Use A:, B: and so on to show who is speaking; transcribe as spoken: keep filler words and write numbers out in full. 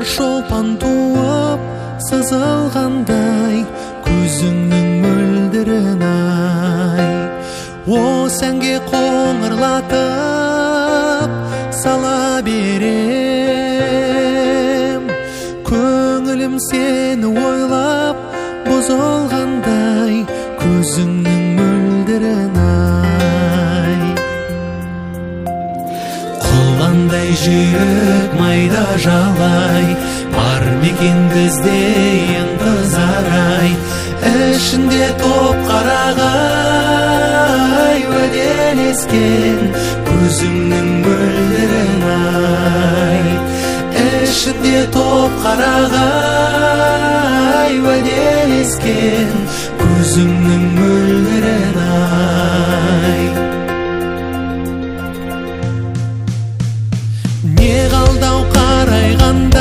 A: Қоңыр шолпан туып сызылғандай көзіңнің мөлдірін ай. О сәнге қоңырлатып сала берем, көңілім сені ойлап бұзылғандай көзіңнің мөлдірін ай. Құландай жүрек майда жалай, бар мекен бізде ынтызар-ай. Ішінде топ қарағай, уәделескен көзіңнің мөлдірін ай. Ішінде топ қарағай, уәделескен көзіңнің мөлдірін ай. Не қалдау қарайған